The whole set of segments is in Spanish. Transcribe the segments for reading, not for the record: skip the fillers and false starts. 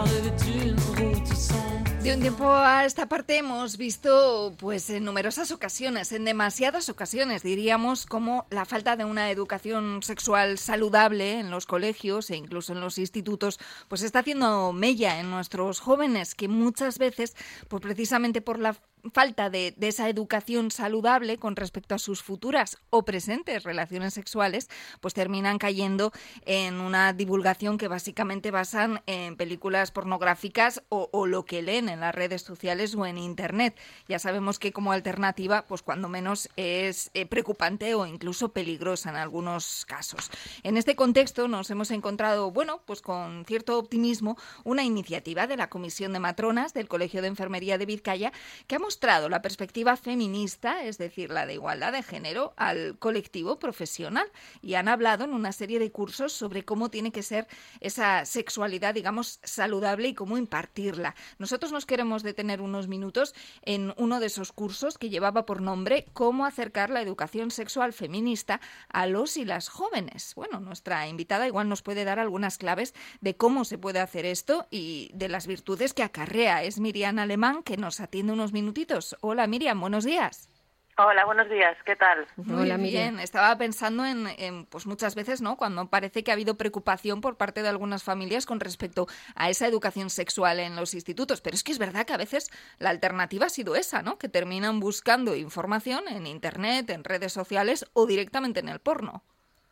De un tiempo a esta parte hemos visto, pues en numerosas ocasiones, en demasiadas ocasiones, diríamos, como la falta de una educación sexual saludable en los colegios e incluso en los institutos, pues está haciendo mella en nuestros jóvenes, que muchas veces, pues precisamente por la falta de esa educación saludable con respecto a sus futuras o presentes relaciones sexuales, pues terminan cayendo en una divulgación que básicamente basan en películas pornográficas o lo que leen en las redes sociales o en internet. Ya sabemos que como alternativa, pues cuando menos es preocupante o incluso peligrosa en algunos casos. En este contexto nos hemos encontrado, bueno, pues con cierto optimismo, una iniciativa de la Comisión de Matronas del Colegio de Enfermería de Vizcaya que ha mostrado la perspectiva feminista, es decir, la de igualdad de género, al colectivo profesional, y han hablado en una serie de cursos sobre cómo tiene que ser esa sexualidad, digamos, saludable y cómo impartirla. Nosotros nos queremos detener unos minutos en uno de esos cursos que llevaba por nombre Cómo acercar la educación sexual feminista a los y las jóvenes. Bueno, nuestra invitada igual nos puede dar algunas claves de cómo se puede hacer esto y de las virtudes que acarrea. Es Miriam Alemán, que nos atiende unos minutitos. Hola Miriam, buenos días. Hola, buenos días, ¿qué tal? Hola, Miriam. Estaba pensando en pues muchas veces, ¿no?, cuando parece que ha habido preocupación por parte de algunas familias con respecto a esa educación sexual en los institutos, pero es que es verdad que a veces la alternativa ha sido esa, ¿no?, que terminan buscando información en internet, en redes sociales o directamente en el porno.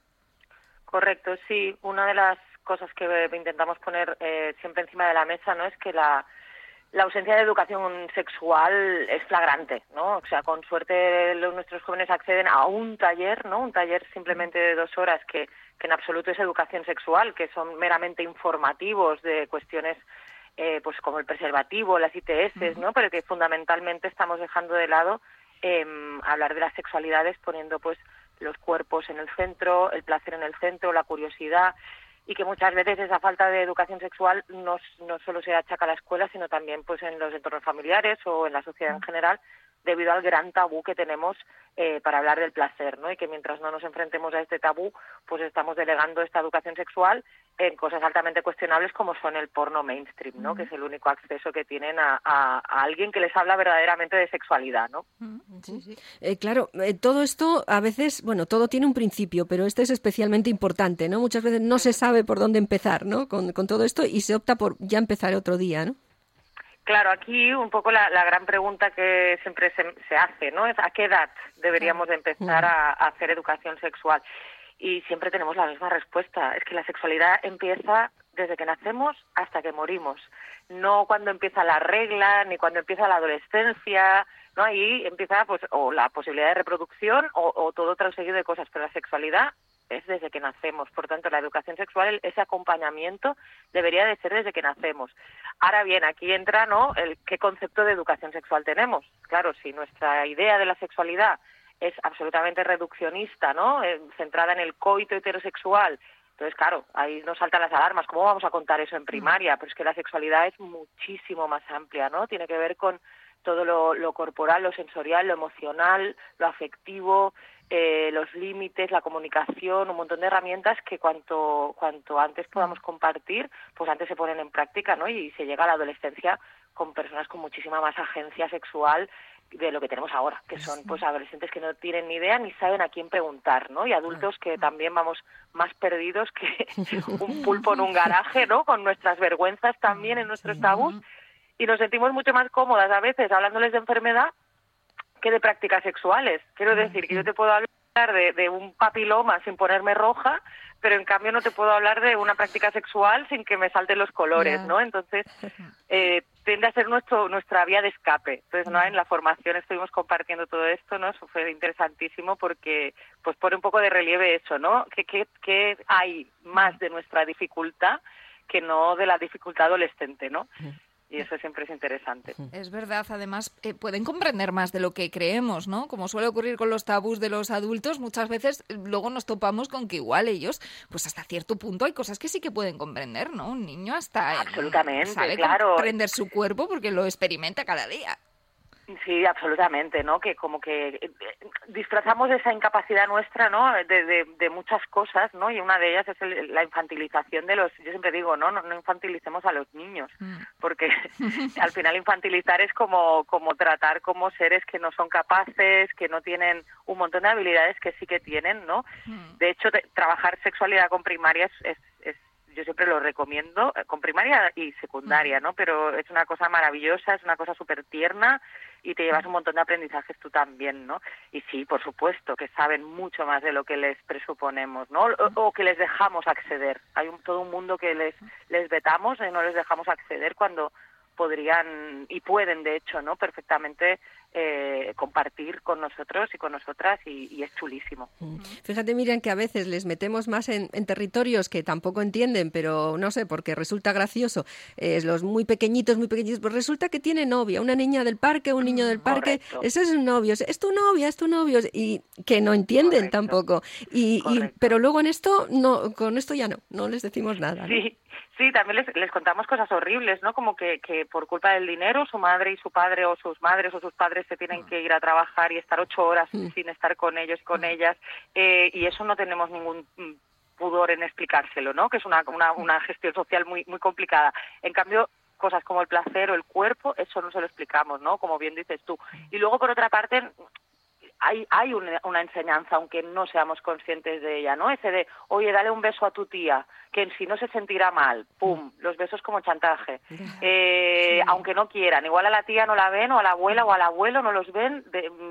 Correcto, sí. Una de las cosas que intentamos poner siempre encima de la mesa, ¿no?, es que la ausencia de educación sexual es flagrante, ¿no? O sea, con suerte nuestros jóvenes acceden a un taller, ¿no? Un taller simplemente de 2 horas que en absoluto es educación sexual, que son meramente informativos de cuestiones pues como el preservativo, las ITS, ¿no? Pero que fundamentalmente estamos dejando de lado hablar de las sexualidades, poniendo pues los cuerpos en el centro, el placer en el centro, la curiosidad, y que muchas veces esa falta de educación sexual no solo se achaca a la escuela, sino también pues en los entornos familiares o en la sociedad en general, debido al gran tabú que tenemos para hablar del placer, ¿no? Y que mientras no nos enfrentemos a este tabú, pues estamos delegando esta educación sexual en cosas altamente cuestionables como son el porno mainstream, ¿no? Que es el único acceso que tienen a alguien que les habla verdaderamente de sexualidad, ¿no? Sí, sí. Claro, todo esto a veces, bueno, todo tiene un principio, pero este es especialmente importante, ¿no? Muchas veces no se sabe por dónde empezar, ¿no? Con todo esto y se opta por ya empezar otro día, ¿no? Claro, aquí un poco la gran pregunta que siempre se hace, ¿no? Es ¿a qué edad deberíamos de empezar a hacer educación sexual? Y siempre tenemos la misma respuesta, es que la sexualidad empieza desde que nacemos hasta que morimos, no cuando empieza la regla, ni cuando empieza la adolescencia, ¿no? Ahí empieza pues o la posibilidad de reproducción o todo otro seguido de cosas, pero la sexualidad es desde que nacemos. Por tanto, la educación sexual, ese acompañamiento debería de ser desde que nacemos. Ahora bien, aquí entra, ¿no?, qué concepto de educación sexual tenemos. Claro, si nuestra idea de la sexualidad es absolutamente reduccionista, ¿no?, centrada en el coito heterosexual, entonces, claro, ahí nos saltan las alarmas. ¿Cómo vamos a contar eso en primaria? Pero es que la sexualidad es muchísimo más amplia, ¿no? Tiene que ver con todo lo corporal, lo sensorial, lo emocional, lo afectivo, los límites, la comunicación, un montón de herramientas que cuanto antes podamos compartir, pues antes se ponen en práctica, ¿no? Y se llega a la adolescencia con personas con muchísima más agencia sexual de lo que tenemos ahora, que son pues adolescentes que no tienen ni idea ni saben a quién preguntar, ¿no? Y adultos que también vamos más perdidos que un pulpo en un garaje, ¿no? Con nuestras vergüenzas también en nuestros tabús, y nos sentimos mucho más cómodas a veces hablándoles de enfermedad que de prácticas sexuales. Quiero decir que yo te puedo hablar de un papiloma sin ponerme roja, pero en cambio no te puedo hablar de una práctica sexual sin que me salten los colores, ¿no? Entonces, tiende a ser nuestra vía de escape. Entonces, ¿no?, en la formación estuvimos compartiendo todo esto, ¿no? Eso fue interesantísimo porque pues pone un poco de relieve eso, ¿no? Que hay más de nuestra dificultad que no de la dificultad adolescente, ¿no? Y eso siempre es interesante. Es verdad, además pueden comprender más de lo que creemos, ¿no? Como suele ocurrir con los tabús de los adultos, muchas veces luego nos topamos con que igual ellos, pues hasta cierto punto hay cosas que sí que pueden comprender, ¿no? Un niño hasta absolutamente, sabe claro, comprender su cuerpo porque lo experimenta cada día. Sí, absolutamente, ¿no? Que como que disfrazamos esa incapacidad nuestra, ¿no? De muchas cosas, ¿no? Y una de ellas es la infantilización de los... Yo siempre digo, no infantilicemos a los niños, porque al final infantilizar es como tratar como seres que no son capaces, que no tienen un montón de habilidades que sí que tienen, ¿no? De hecho, trabajar sexualidad con primaria es yo siempre lo recomiendo, con primaria y secundaria, ¿no? Pero es una cosa maravillosa, es una cosa súper tierna y te llevas un montón de aprendizajes tú también, ¿no? Y sí, por supuesto, que saben mucho más de lo que les presuponemos, ¿no? O que les dejamos acceder. Hay todo un mundo que les vetamos y no les dejamos acceder cuando podrían y pueden, de hecho, ¿no? Perfectamente compartir con nosotros y con nosotras y es chulísimo. Fíjate, Miriam, que a veces les metemos más en territorios que tampoco entienden, pero no sé, porque resulta gracioso. Los muy pequeñitos, pues resulta que tiene novia, una niña del parque, un niño del parque, Correcto. ese es un novio, es tu novio, y que no entienden. Correcto. Tampoco. Pero luego con esto ya no les decimos nada, ¿no? Sí, también les contamos cosas horribles, ¿no? Como que por culpa del dinero su madre y su padre o sus madres o sus padres se tienen que ir a trabajar y estar 8 horas sin estar con ellos y con ellas, y eso no tenemos ningún pudor en explicárselo, ¿no? Que es una gestión social muy muy complicada. En cambio, cosas como el placer o el cuerpo, eso no se lo explicamos, ¿no? Como bien dices tú. Y luego, por otra parte, hay una enseñanza, aunque no seamos conscientes de ella, ¿no? Ese de, oye, dale un beso a tu tía, que en sí no se sentirá mal, ¡pum! Los besos como chantaje. Aunque no quieran, igual a la tía no la ven, o a la abuela o al abuelo no los ven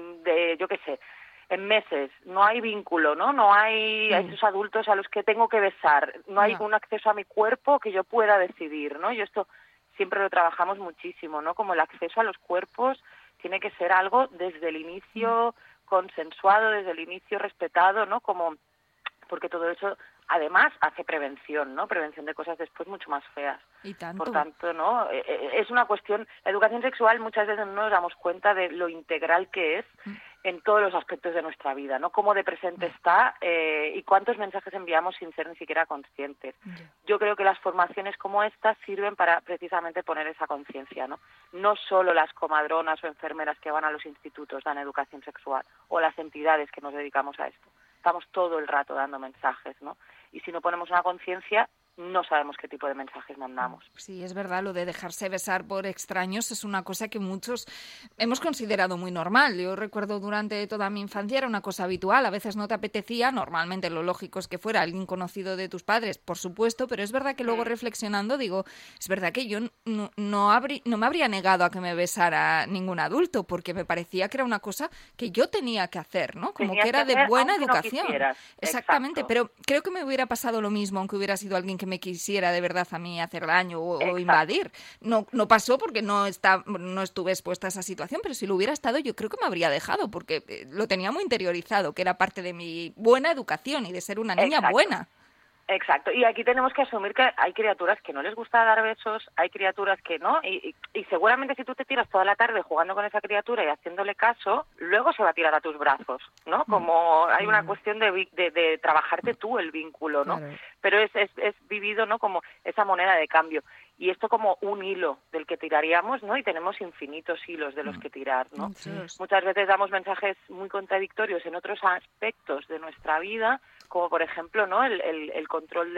de yo qué sé, en meses. No hay vínculo, ¿no? No hay a esos adultos a los que tengo que besar. No hay un acceso a mi cuerpo que yo pueda decidir, ¿no? Y esto siempre lo trabajamos muchísimo, ¿no? Como el acceso a los cuerpos tiene que ser algo desde el inicio consensuado, desde el inicio respetado, ¿no? Como porque todo eso además hace prevención, ¿no? Prevención de cosas después mucho más feas. Y tanto. Por tanto, ¿no? Es una cuestión, la educación sexual muchas veces no nos damos cuenta de lo integral que es en todos los aspectos de nuestra vida, ¿no? Cómo de presente está y cuántos mensajes enviamos sin ser ni siquiera conscientes. Yo creo que las formaciones como esta sirven para precisamente poner esa conciencia, ¿no? No solo las comadronas o enfermeras que van a los institutos dan educación sexual o las entidades que nos dedicamos a esto. Estamos todo el rato dando mensajes, ¿no? Y si no ponemos una conciencia, no sabemos qué tipo de mensajes mandamos. Sí, es verdad, lo de dejarse besar por extraños es una cosa que muchos hemos considerado muy normal. Yo recuerdo durante toda mi infancia era una cosa habitual, a veces no te apetecía, normalmente lo lógico es que fuera alguien conocido de tus padres, por supuesto, pero es verdad que luego reflexionando digo, es verdad que yo no me habría negado a que me besara ningún adulto, porque me parecía que era una cosa que yo tenía que hacer, ¿no? Como que era de buena educación. Exactamente, pero creo que me hubiera pasado lo mismo aunque hubiera sido alguien que me quisiera de verdad a mí hacer daño o invadir. No pasó porque no estuve expuesta a esa situación, pero si lo hubiera estado yo creo que me habría dejado porque lo tenía muy interiorizado, que era parte de mi buena educación y de ser una niña buena. Exacto, y aquí tenemos que asumir que hay criaturas que no les gusta dar besos, hay criaturas que no, y seguramente si tú te tiras toda la tarde jugando con esa criatura y haciéndole caso, luego se va a tirar a tus brazos, ¿no? Como hay una cuestión de trabajarte tú el vínculo, ¿no? Claro. Pero es vivido, ¿no? Como esa moneda de cambio. Y esto como un hilo del que tiraríamos, ¿no? Y tenemos infinitos hilos de los que tirar, ¿no? Muchas veces damos mensajes muy contradictorios en otros aspectos de nuestra vida, como por ejemplo, ¿no? El control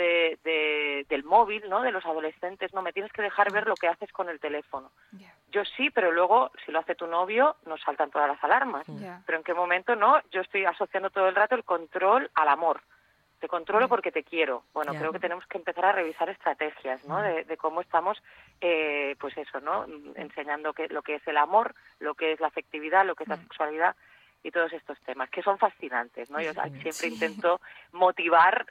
del móvil, ¿no? De los adolescentes, no me tienes que dejar ver lo que haces con el teléfono. Yo sí, pero luego si lo hace tu novio nos saltan todas las alarmas. Pero en qué momento no, yo estoy asociando todo el rato el control al amor. Te controlo porque te quiero. Bueno, creo que tenemos que empezar a revisar estrategias, ¿no? De cómo estamos, pues eso, ¿no? Enseñando lo que es el amor, lo que es la afectividad, lo que es la sexualidad y todos estos temas, que son fascinantes, ¿no? Yo siempre intento motivar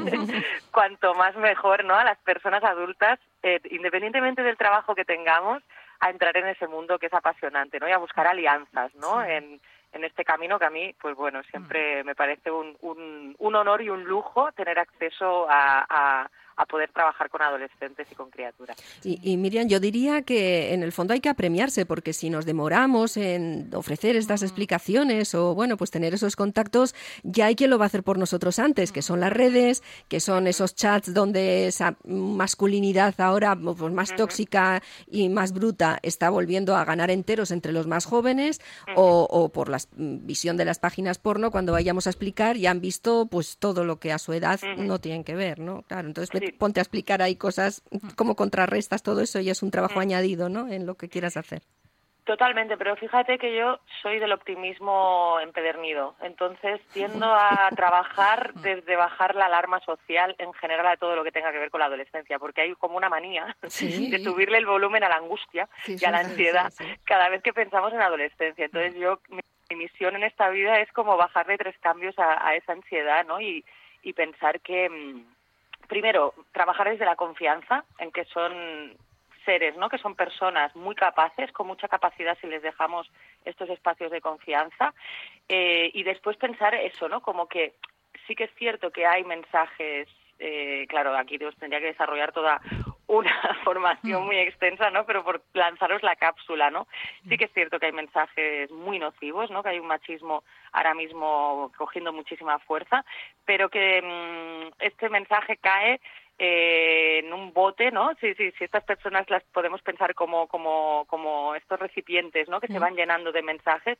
cuanto más mejor, ¿no? A las personas adultas, independientemente del trabajo que tengamos, a entrar en ese mundo que es apasionante, ¿no? Y a buscar alianzas, ¿no? En este camino que a mí, pues bueno, siempre me parece un honor y un lujo tener acceso a a poder trabajar con adolescentes y con criaturas. Y Miriam, yo diría que en el fondo hay que apremiarse, porque si nos demoramos en ofrecer estas explicaciones o, bueno, pues tener esos contactos, ya hay quien lo va a hacer por nosotros antes, que son las redes, que son esos chats donde esa masculinidad ahora pues, más tóxica y más bruta está volviendo a ganar enteros entre los más jóvenes, o por la visión de las páginas porno, cuando vayamos a explicar, ya han visto pues todo lo que a su edad no tienen que ver, ¿no? Claro, entonces ponte a explicar ahí cosas, cómo contrarrestas todo eso, y es un trabajo añadido, ¿no?, en lo que quieras hacer. Totalmente, pero fíjate que yo soy del optimismo empedernido, entonces tiendo a trabajar desde bajar la alarma social en general a todo lo que tenga que ver con la adolescencia, porque hay como una manía de subirle el volumen a la angustia y a la ansiedad cada vez que pensamos en adolescencia. Entonces mi misión en esta vida es como bajarle 3 cambios a esa ansiedad, ¿no? Y pensar que, primero, trabajar desde la confianza en que son seres, ¿no?, que son personas muy capaces, con mucha capacidad si les dejamos estos espacios de confianza, y después pensar eso, ¿no?, como que sí que es cierto que hay mensajes, claro, aquí os tendría que desarrollar toda una formación muy extensa, ¿no?, pero por lanzaros la cápsula, ¿no? Sí que es cierto que hay mensajes muy nocivos, ¿no?, que hay un machismo ahora mismo cogiendo muchísima fuerza, pero que este mensaje cae en un bote, ¿no? Si estas personas las podemos pensar como estos recipientes, ¿no?, que se van llenando de mensajes,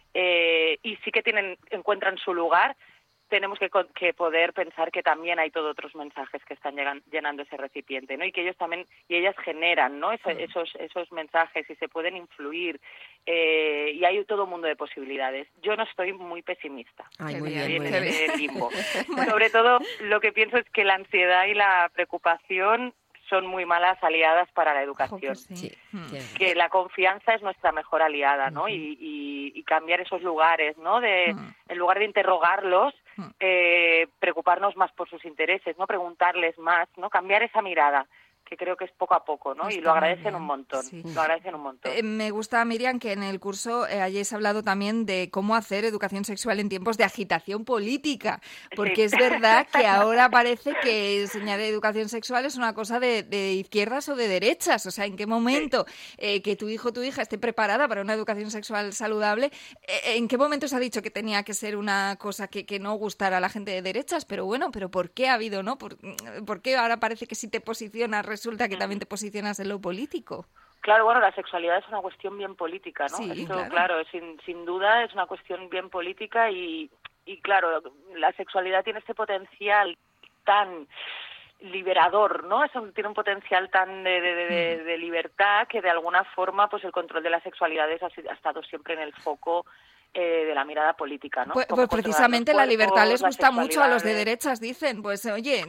y sí que encuentran su lugar, tenemos que poder pensar que también hay todos otros mensajes que están llenando ese recipiente, ¿no? Y que ellos también, y ellas generan, ¿no?, esos mensajes y se pueden influir, y hay todo un mundo de posibilidades. Yo no estoy muy pesimista. Muy bien. En ese limbo. Sobre todo, lo que pienso es que la ansiedad y la preocupación son muy malas aliadas para la educación. Que la confianza es nuestra mejor aliada, ¿no? Y cambiar esos lugares, ¿no? En lugar de interrogarlos, preocuparnos más por sus intereses, ¿no? Preguntarles más, ¿no? Cambiar esa mirada, que creo que es poco a poco, ¿no? Y lo agradecen un montón, lo agradecen un montón. Me gusta, Miriam, que en el curso hayáis hablado también de cómo hacer educación sexual en tiempos de agitación política, porque es verdad que ahora parece que enseñar educación sexual es una cosa de izquierdas o de derechas, o sea, ¿en qué momento que tu hijo o tu hija esté preparada para una educación sexual saludable? ¿En qué momento se ha dicho que tenía que ser una cosa que no gustara a la gente de derechas? Pero bueno, ¿por qué ha habido, no? ¿Por qué ahora parece que si te posicionas resulta que también te posicionas en lo político? Claro, bueno, la sexualidad es una cuestión bien política, ¿no? Sí, esto, claro, sin duda es una cuestión bien política y claro, la sexualidad tiene este potencial tan liberador, ¿no? Tiene un potencial tan de libertad que de alguna forma pues el control de las sexualidades ha estado siempre en el foco de la mirada política, ¿no? Pues precisamente la libertad les gusta mucho a los de derechas, dicen, pues oye...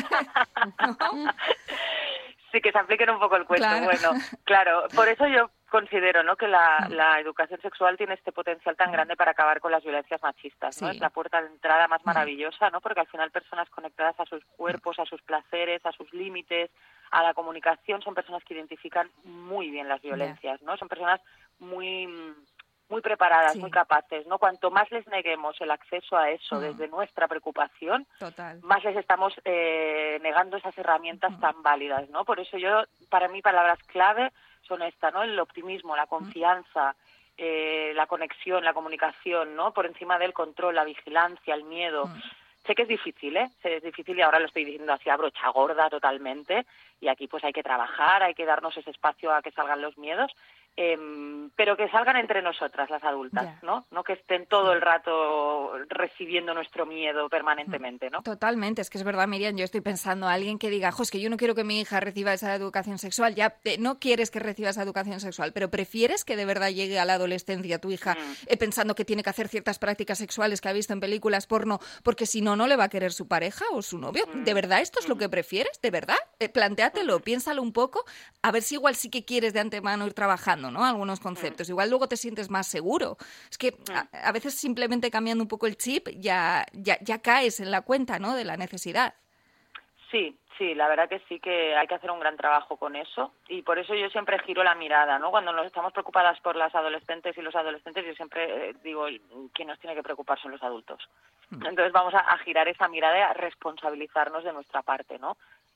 ¿No? Sí, que se apliquen un poco el cuento. Claro. Bueno, claro, por eso yo considero, ¿no?, que la educación sexual tiene este potencial tan grande para acabar con las violencias machistas, ¿no? Es la puerta de entrada más maravillosa, ¿no? Porque al final personas conectadas a sus cuerpos, a sus placeres, a sus límites, a la comunicación, son personas que identifican muy bien las violencias, ¿no? Son personas muy preparadas, muy capaces, ¿no? Cuanto más les neguemos el acceso a eso desde nuestra preocupación, más les estamos negando esas herramientas tan válidas, ¿no? Por eso para mí, palabras clave son estas, ¿no? El optimismo, la confianza, la conexión, la comunicación, ¿no? Por encima del control, la vigilancia, el miedo. Sé que es difícil, es difícil y ahora lo estoy diciendo así a brocha gorda totalmente y aquí pues hay que trabajar, hay que darnos ese espacio a que salgan los miedos, pero que salgan entre nosotras las adultas, ¿no? No que estén todo el rato recibiendo nuestro miedo permanentemente, ¿no? Totalmente, es que es verdad, Miriam, yo estoy pensando a alguien que diga, es que yo no quiero que mi hija reciba esa educación sexual, ya no quieres que reciba esa educación sexual, pero prefieres que de verdad llegue a la adolescencia tu hija pensando que tiene que hacer ciertas prácticas sexuales que ha visto en películas porno, porque si no, no le va a querer su pareja o su novio. ¿De verdad esto es lo que prefieres? ¿De verdad? Plantéatelo, piénsalo un poco, a ver si igual sí que quieres de antemano ir trabajando, ¿no? Algunos conceptos. Igual luego te sientes más seguro. Es que a veces simplemente cambiando un poco el chip ya caes en la cuenta, ¿no?, de la necesidad. Sí, la verdad que sí que hay que hacer un gran trabajo con eso y por eso yo siempre giro la mirada, ¿no? Cuando nos estamos preocupadas por las adolescentes y los adolescentes, yo siempre digo, quien nos tiene que preocupar son los adultos. Entonces vamos a girar esa mirada y a responsabilizarnos de nuestra parte, ¿no?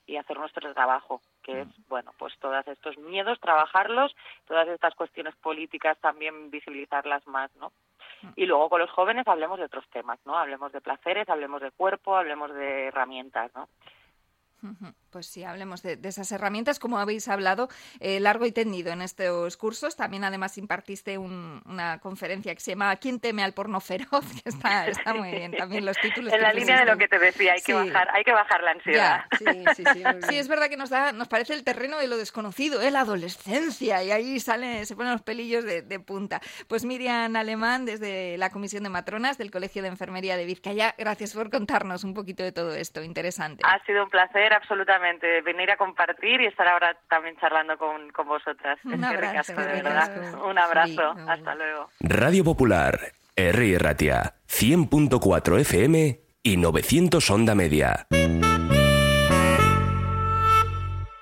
y hacer nuestro trabajo, que es, bueno, pues todos estos miedos, trabajarlos, todas estas cuestiones políticas también visibilizarlas más, ¿no? Y luego con los jóvenes hablemos de otros temas, ¿no? Hablemos de placeres, hablemos de cuerpo, hablemos de herramientas, ¿no? Pues sí, hablemos de esas herramientas, como habéis hablado largo y tendido en estos cursos. También además impartiste una conferencia que se llama ¿Quién teme al porno feroz? Que está muy bien, también los títulos. En la línea de lo que te decía, hay que bajar la ansiedad. Sí, es verdad que nos parece el terreno de lo desconocido, la adolescencia, y ahí se ponen los pelillos de punta. Pues Miriam Alemán, desde la Comisión de Matronas del Colegio de Enfermería de Vizcaya, gracias por contarnos un poquito de todo esto, interesante. Ha sido un placer, absolutamente, venir a compartir y estar ahora también charlando con vosotras. Un abrazo, de verdad. Un abrazo, hasta luego. Radio Popular, Herri Ratia, 100.4 FM y 900 Onda Media.